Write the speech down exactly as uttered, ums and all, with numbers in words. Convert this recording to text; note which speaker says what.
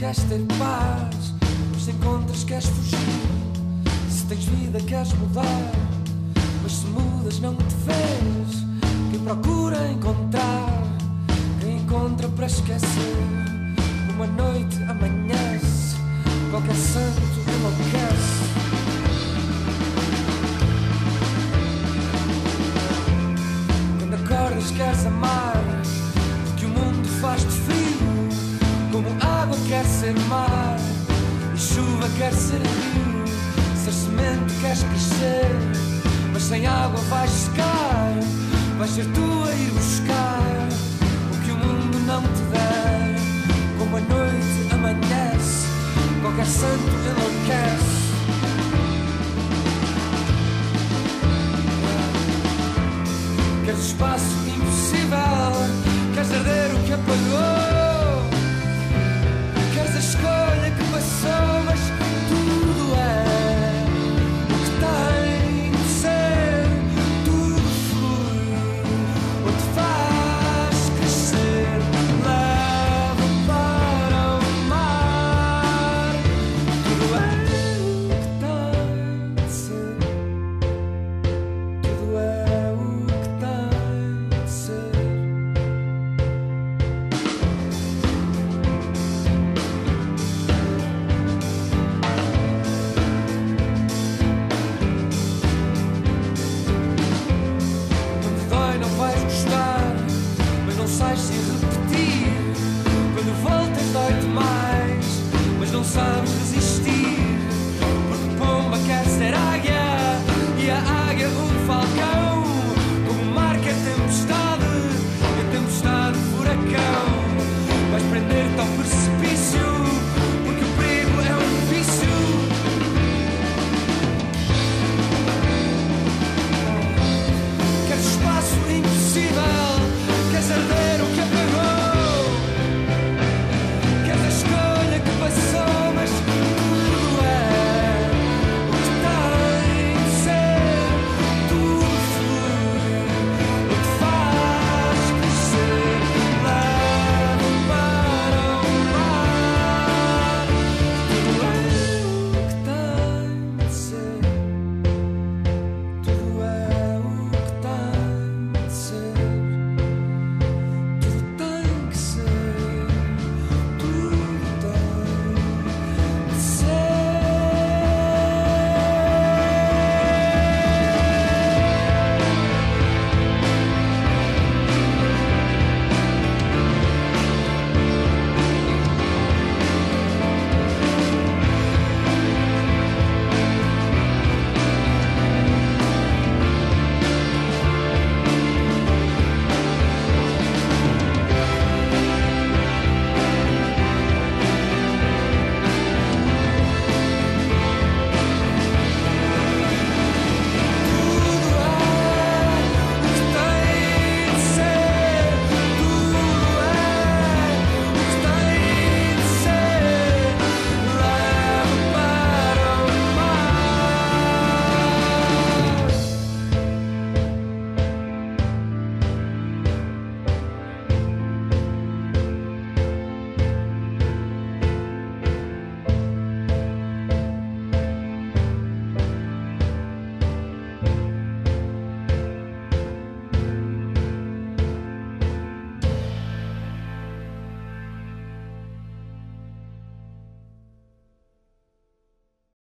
Speaker 1: queres ter paz, mas se encontras queres fugir. Se tens vida queres mudar, mas se mudas não te vês. Quem procura encontrar, quem encontra para esquecer. Uma noite amanhece, qualquer santo enlouquece. Quando acordas queres amar, porque o mundo faz-te frio. Como água quer ser mar, e chuva quer ser rio. Ser semente queres crescer, mas sem água vais secar. Vais ser tu a ir buscar o que o mundo não te der. Como a noite amanhece, qualquer santo enlouquece.